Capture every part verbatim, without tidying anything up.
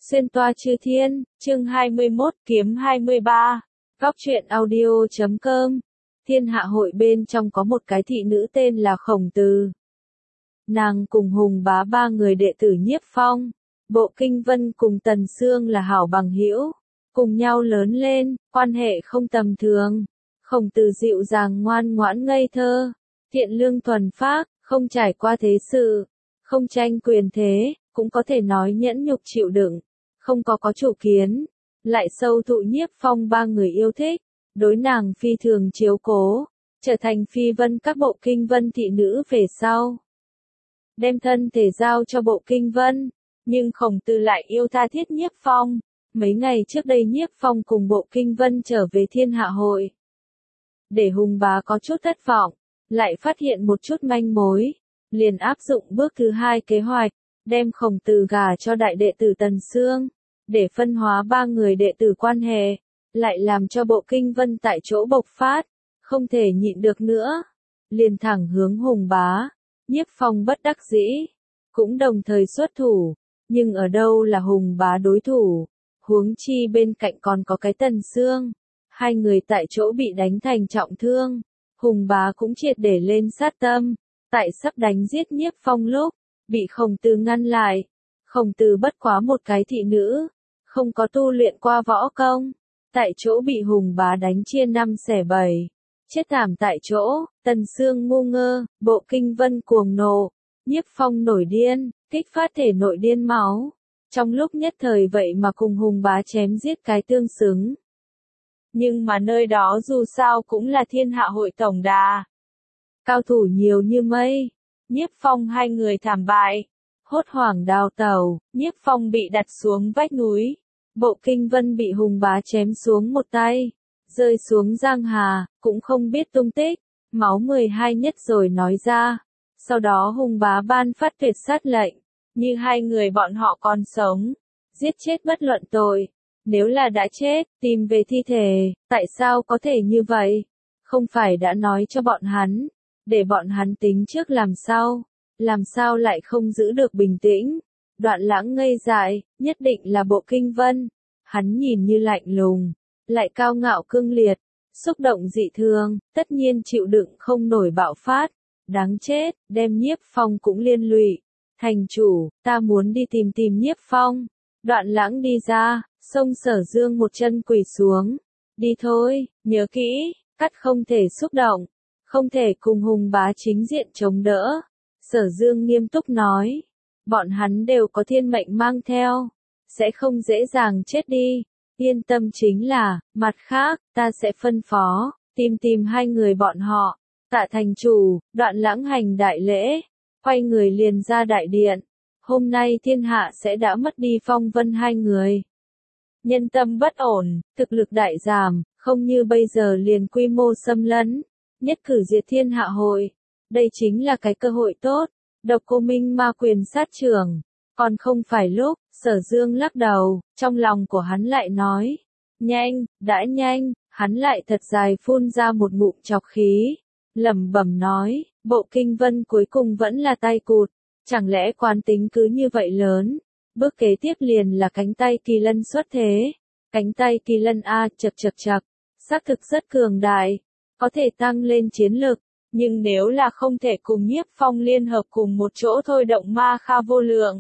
Xuyên toa chư thiên, chương hai mươi mốt, kiếm hai mươi ba. Góc truyện audio chấm com. Thiên hạ hội bên trong có một cái thị nữ tên là Khổng Từ. Nàng cùng Hùng Bá ba người đệ tử Nhiếp Phong, Bộ Kinh Vân cùng Tần Sương là hảo bằng hữu, cùng nhau lớn lên, quan hệ không tầm thường. Khổng Từ dịu dàng ngoan ngoãn ngây thơ, thiện lương thuần phác, không trải qua thế sự, không tranh quyền thế, cũng có thể nói nhẫn nhục chịu đựng, không có có chủ kiến, lại sâu thụ Nhiếp Phong ba người yêu thích, đối nàng phi thường chiếu cố, trở thành phi vân các Bộ Kinh Vân thị nữ về sau. Đem thân thể giao cho Bộ Kinh Vân, nhưng Khổng Từ lại yêu tha thiết Nhiếp Phong. Mấy ngày trước đây Nhiếp Phong cùng Bộ Kinh Vân trở về Thiên Hạ Hội. Để Hùng Bá có chút thất vọng, lại phát hiện một chút manh mối, liền áp dụng bước thứ hai kế hoạch, đem Khổng Từ gả cho đại đệ tử Tần Sương, để phân hóa ba người đệ tử quan hệ, lại làm cho Bộ Kinh Vân tại chỗ bộc phát, không thể nhịn được nữa, liền thẳng hướng Hùng Bá. Nhiếp Phong bất đắc dĩ, cũng đồng thời xuất thủ, nhưng ở đâu là Hùng Bá đối thủ, huống chi bên cạnh còn có cái Tần Sương, hai người tại chỗ bị đánh thành trọng thương, Hùng Bá cũng triệt để lên sát tâm, tại sắp đánh giết Nhiếp Phong lúc, bị Khổng Từ ngăn lại. Khổng Từ bất quá một cái thị nữ, không có tu luyện qua võ công, tại chỗ bị Hùng Bá đánh chia năm xẻ bảy, chết thảm tại chỗ. Tần Sương ngu ngơ, Bộ Kinh Vân cuồng nộ, Nhiếp Phong nổi điên, kích phát thể nội điên máu, trong lúc nhất thời vậy mà cùng Hùng Bá chém giết cái tương xứng. Nhưng mà nơi đó dù sao cũng là Thiên Hạ Hội tổng đà, cao thủ nhiều như mây, Nhiếp Phong hai người thảm bại, hốt hoảng đào tẩu. Nhiếp Phong bị đặt xuống vách núi, Bộ Kinh Vân bị Hùng Bá chém xuống một tay, rơi xuống giang hà, cũng không biết tung tích, máu mười hai nhất rồi nói ra. Sau đó Hùng Bá ban phát tuyệt sát lệnh, như hai người bọn họ còn sống, giết chết bất luận tội, nếu là đã chết, tìm về thi thể. Tại sao có thể như vậy? Không phải đã nói cho bọn hắn, để bọn hắn tính trước làm sao, làm sao lại không giữ được bình tĩnh. Đoạn Lãng ngây dại, nhất định là Bộ Kinh Vân, hắn nhìn như lạnh lùng, lại cao ngạo cương liệt, xúc động dị thường, tất nhiên chịu đựng không nổi bạo phát, đáng chết, đem Nhiếp Phong cũng liên lụy. Thành chủ, ta muốn đi tìm tìm Nhiếp Phong. Đoạn Lãng đi ra, xông Sở Dương một chân quỳ xuống, đi thôi, nhớ kỹ, cắt không thể xúc động, không thể cùng Hùng Bá chính diện chống đỡ. Sở Dương nghiêm túc nói, bọn hắn đều có thiên mệnh mang theo, sẽ không dễ dàng chết đi, yên tâm. Chính là, mặt khác, ta sẽ phân phó, tìm tìm hai người bọn họ. Tạ thành chủ. Đoạn Lãng hành đại lễ, quay người liền ra đại điện. Hôm nay thiên hạ sẽ đã mất đi Phong Vân hai người. Nhân tâm bất ổn, thực lực đại giảm, không như bây giờ liền quy mô xâm lấn, nhất cử diệt Thiên Hạ Hội. Đây chính là cái cơ hội tốt. Độc Cô Minh ma quyền sát trưởng, còn không phải lúc. Sở Dương lắc đầu, trong lòng của hắn lại nói, nhanh, đã nhanh. Hắn lại thật dài phun ra một ngụm trọc khí, lẩm bẩm nói, Bộ Kinh Vân cuối cùng vẫn là tay cụt, chẳng lẽ quán tính cứ như vậy lớn. Bước kế tiếp liền là cánh tay kỳ lân xuất thế. Cánh tay kỳ lân a chật chật chật, xác thực rất cường đại, có thể tăng lên chiến lực, nhưng nếu là không thể cùng Nhiếp Phong liên hợp cùng một chỗ thôi động ma kha vô lượng,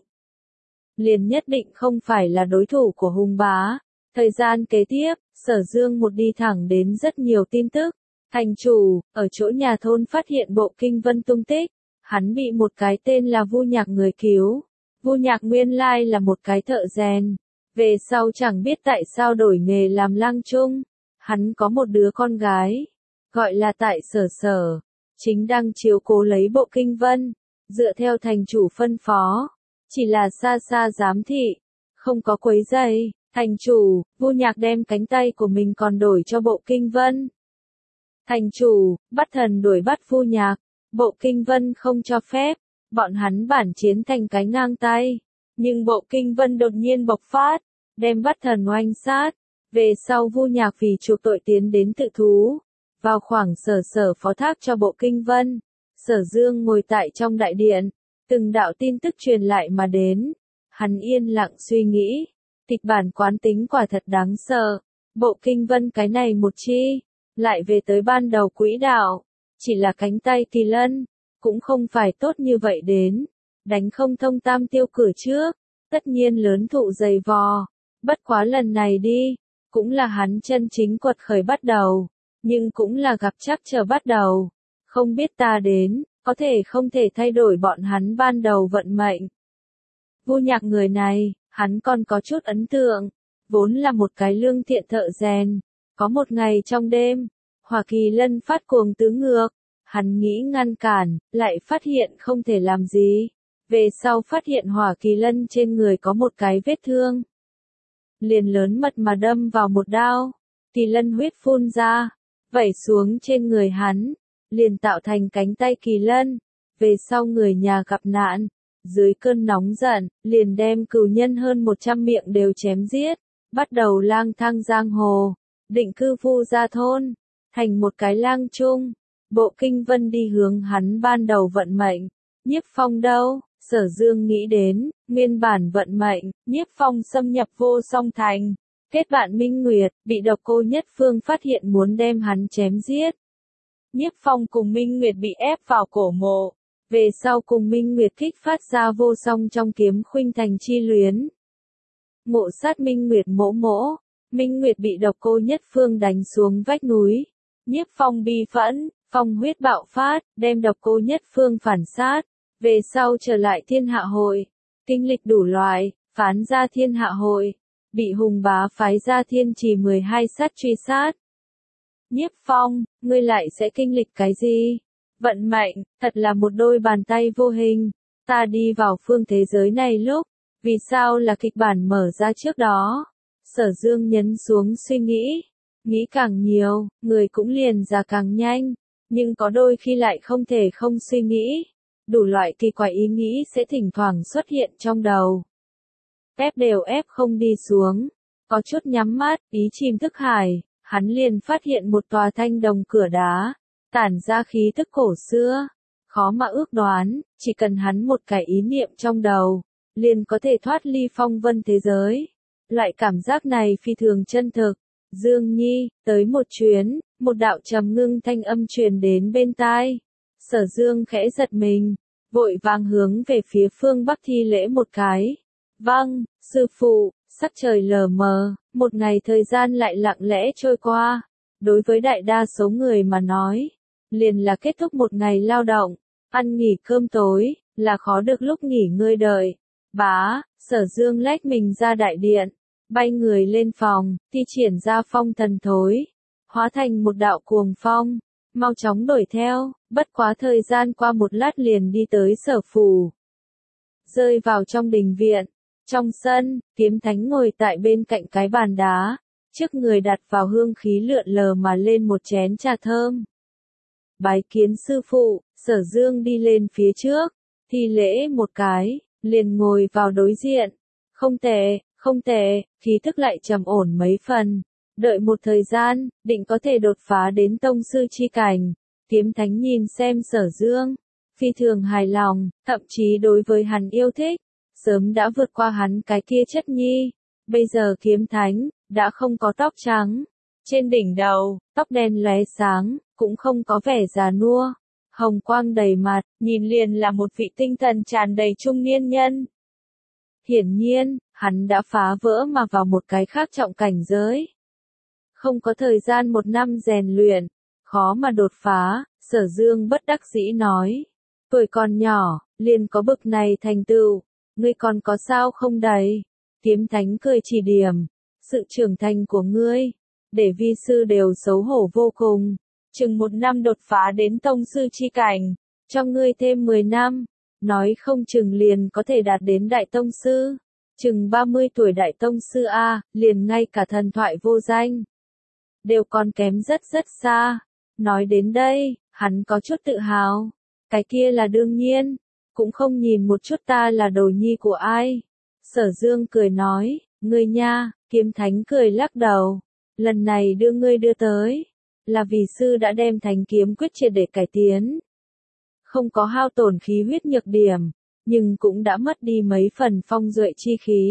liền nhất định không phải là đối thủ của Hùng Bá. Thời gian kế tiếp, Sở Dương một đi thẳng đến rất nhiều tin tức. Thành chủ, ở chỗ nhà thôn phát hiện Bộ Kinh Vân tung tích, hắn bị một cái tên là Vu Nhạc người cứu. Vu Nhạc nguyên lai là một cái thợ rèn, về sau chẳng biết tại sao đổi nghề làm lang trung. Hắn có một đứa con gái, gọi là Tại Sở Sở, chính đang chiếu cố lấy Bộ Kinh Vân, dựa theo thành chủ phân phó, chỉ là xa xa giám thị, không có quấy rầy. Thành chủ, Vu Nhạc đem cánh tay của mình còn đổi cho Bộ Kinh Vân. Thành chủ, bắt thần đuổi bắt Vu Nhạc, Bộ Kinh Vân không cho phép, bọn hắn bản chiến thành cái ngang tay, nhưng Bộ Kinh Vân đột nhiên bộc phát, đem bắt thần oanh sát. Về sau Vu Nhạc vì chuộc tội tiến đến tự thú, vào khoảng Sở Sở phó thác cho Bộ Kinh Vân. Sở Dương ngồi tại trong đại điện, từng đạo tin tức truyền lại mà đến, hắn yên lặng suy nghĩ, Kịch bản quán tính quả thật đáng sợ. Bộ kinh vân cái này một chi, lại về tới ban đầu quỹ đạo. Chỉ là cánh tay Kỳ Lân, cũng không phải tốt như vậy đến. Đánh không thông tam tiêu cửa trước, tất nhiên lớn thụ dày vò. Bất quá lần này đi, cũng là hắn chân chính quật khởi bắt đầu, nhưng cũng là gặp chắc trở bắt đầu. Không biết ta đến, có thể không thể thay đổi bọn hắn ban đầu vận mệnh. Vu Nhạc người này, hắn còn có chút ấn tượng, vốn là một cái lương thiện thợ rèn. Có một ngày trong đêm, Hỏa Kỳ Lân phát cuồng tứ ngược, hắn nghĩ ngăn cản, lại phát hiện không thể làm gì. Về sau phát hiện Hỏa Kỳ Lân trên người có một cái vết thương. Liền lớn mật mà đâm vào một đao, Kỳ Lân huyết phun ra, vẩy xuống trên người hắn, liền tạo thành cánh tay Kỳ Lân. Về sau người nhà gặp nạn, dưới cơn nóng giận, liền đem cừu nhân hơn một trăm miệng đều chém giết, bắt đầu lang thang giang hồ, định cư Vu Gia thôn, thành một cái lang trung. Bộ kinh vân đi hướng hắn ban đầu vận mệnh. Nhiếp Phong đâu? Sở Dương nghĩ đến, nguyên bản vận mệnh, Nhiếp Phong xâm nhập Vô Song Thành, kết bạn Minh Nguyệt, bị độc cô Nhất Phương phát hiện muốn đem hắn chém giết. Nhiếp Phong cùng Minh Nguyệt bị ép vào cổ mộ, về sau cùng Minh Nguyệt kích phát ra vô song trong kiếm khuynh thành chi luyến. Ngộ sát Minh Nguyệt mỗ mỗ, Minh Nguyệt bị độc cô Nhất Phương đánh xuống vách núi. Nhiếp Phong bi phẫn, phong huyết bạo phát, đem độc cô Nhất Phương phản sát. Về sau trở lại thiên hạ hội, kinh lịch đủ loại, phán ra thiên hạ hội, bị Hùng Bá phái ra thiên trì mười hai sát truy sát. Nhiếp Phong, ngươi lại sẽ kinh lịch cái gì? Vận mệnh, thật là một đôi bàn tay vô hình. Ta đi vào phương thế giới này lúc, vì sao là kịch bản mở ra trước đó? Sở Dương nhấn xuống suy nghĩ, nghĩ càng nhiều, người cũng liền già càng nhanh, nhưng có đôi khi lại không thể không suy nghĩ. Đủ loại kỳ quái ý nghĩ sẽ thỉnh thoảng xuất hiện trong đầu. Ép đều ép không đi xuống. Có chút nhắm mắt, ý chìm thức hải, hắn liền phát hiện một tòa thanh đồng cửa đá, tản ra khí tức cổ xưa. Khó mà ước đoán, chỉ cần hắn một cái ý niệm trong đầu, liền có thể thoát ly phong vân thế giới. Loại cảm giác này phi thường chân thực. Dương Nhi, tới một chuyến, một đạo trầm ngưng thanh âm truyền đến bên tai. Sở Dương khẽ giật mình, vội vàng hướng về phía phương Bắc thi lễ một cái. Vâng, sư phụ. Sắc trời lờ mờ, một ngày thời gian lại lặng lẽ trôi qua. Đối với đại đa số người mà nói, liền là kết thúc một ngày lao động, ăn nghỉ cơm tối, là khó được lúc nghỉ ngơi đợi. Bá, Sở Dương lách mình ra đại điện, bay người lên phòng, thi triển ra phong thần thối, hóa thành một đạo cuồng phong, mau chóng đuổi theo, bất quá thời gian qua một lát liền đi tới Sở phủ. Rơi vào trong đình viện. Trong sân, Kiếm Thánh ngồi tại bên cạnh cái bàn đá, trước người đặt vào hương khí lượn lờ mà lên một chén trà thơm. Bái kiến sư phụ, Sở Dương đi lên phía trước, thi lễ một cái, liền ngồi vào đối diện. Không tệ, không tệ, khí thức lại trầm ổn mấy phần. Đợi một thời gian, định có thể đột phá đến tông sư chi cảnh. Kiếm Thánh nhìn xem Sở Dương, phi thường hài lòng, thậm chí đối với hắn yêu thích. Sớm đã vượt qua hắn cái kia chất nhi. Bây giờ Kiếm Thánh, đã không có tóc trắng. Trên đỉnh đầu, tóc đen lóe sáng, cũng không có vẻ già nua. Hồng quang đầy mặt, nhìn liền là một vị tinh thần tràn đầy trung niên nhân. Hiển nhiên, hắn đã phá vỡ mà vào một cái khác trọng cảnh giới. Không có thời gian một năm rèn luyện, khó mà đột phá, Sở Dương bất đắc dĩ nói. Tuổi còn nhỏ, liền có bực này thành tựu. Ngươi còn có sao không đấy? Kiếm Thánh cười chỉ điểm. Sự trưởng thành của ngươi, để vi sư đều xấu hổ vô cùng. Chừng một năm đột phá đến tông sư chi cảnh, cho ngươi thêm mười năm, nói không chừng liền có thể đạt đến đại tông sư. Chừng ba mươi tuổi đại tông sư A, liền ngay cả thần thoại vô danh. Đều còn kém rất rất xa. Nói đến đây, hắn có chút tự hào. Cái kia là đương nhiên. Cũng không nhìn một chút ta là đồ nhi của ai. Sở Dương cười nói, ngươi nha. Kiếm Thánh cười lắc đầu. Lần này đưa ngươi đưa tới, là vì sư đã đem Thánh Kiếm Quyết triệt để cải tiến. Không có hao tổn khí huyết nhược điểm, nhưng cũng đã mất đi mấy phần phong duệ chi khí.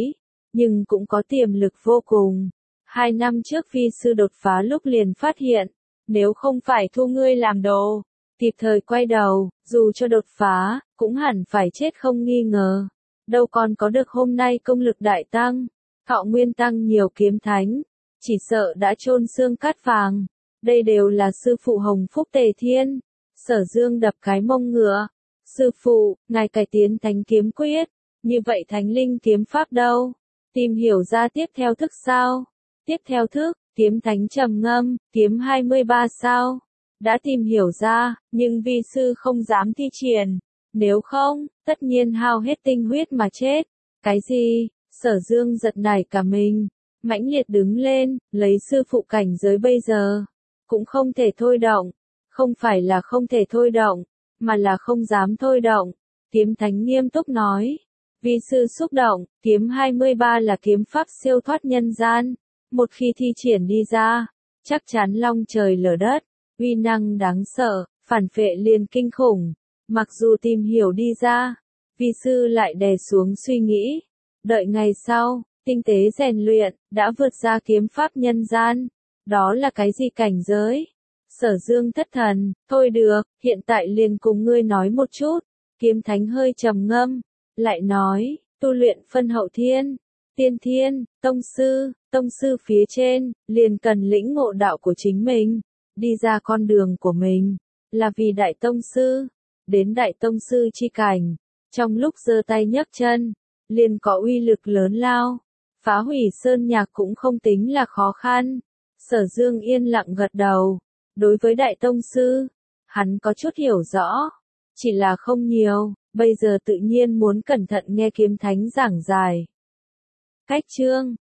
nhưng cũng có tiềm lực vô cùng. Hai năm trước vi sư đột phá lúc liền phát hiện, nếu không phải thu ngươi làm đồ, kịp thời quay đầu, dù cho đột phá, cũng hẳn phải chết không nghi ngờ. Đâu còn có được hôm nay công lực đại tăng, thọ nguyên tăng nhiều kiếm thánh, chỉ sợ đã chôn xương cát vàng. Đây đều là sư phụ Hồng Phúc Tề Thiên. Sở Dương đập cái mông ngựa. Sư phụ, ngài cải tiến thánh kiếm quyết, như vậy thánh linh kiếm pháp đâu? Tìm hiểu ra tiếp theo thức sao? Tiếp theo thức, kiếm thánh trầm ngâm, kiếm hai mươi ba sao? Đã tìm hiểu ra, nhưng vi sư không dám thi triển. Nếu không, tất nhiên hao hết tinh huyết mà chết. Cái gì? Sở Dương giật nảy cả mình, mãnh liệt đứng lên, lấy sư phụ cảnh giới bây giờ, cũng không thể thôi động. Không phải là không thể thôi động, mà là không dám thôi động. Kiếm thánh nghiêm túc nói. Vi sư xúc động, kiếm hai mươi ba là kiếm pháp siêu thoát nhân gian. Một khi thi triển đi ra, chắc chắn long trời lở đất, uy năng đáng sợ, phản phệ liền kinh khủng. Mặc dù tìm hiểu đi ra, vi sư lại đè xuống suy nghĩ. Đợi ngày sau, tinh tế rèn luyện, đã vượt ra kiếm pháp nhân gian. Đó là cái gì cảnh giới? Sở Dương thất thần, thôi được, hiện tại liền cùng ngươi nói một chút. Kiếm thánh hơi trầm ngâm, lại nói, tu luyện phân hậu thiên, tiên thiên, tông sư, tông sư phía trên, liền cần lĩnh ngộ đạo của chính mình, đi ra con đường của mình, là vì đại tông sư, đến đại tông sư chi cảnh, trong lúc giơ tay nhấc chân, liền có uy lực lớn lao, phá hủy sơn nhạc cũng không tính là khó khăn. Sở Dương yên lặng gật đầu. Đối với đại tông sư, hắn có chút hiểu rõ, chỉ là không nhiều, bây giờ tự nhiên muốn cẩn thận nghe kiếm thánh giảng giải. Cách chương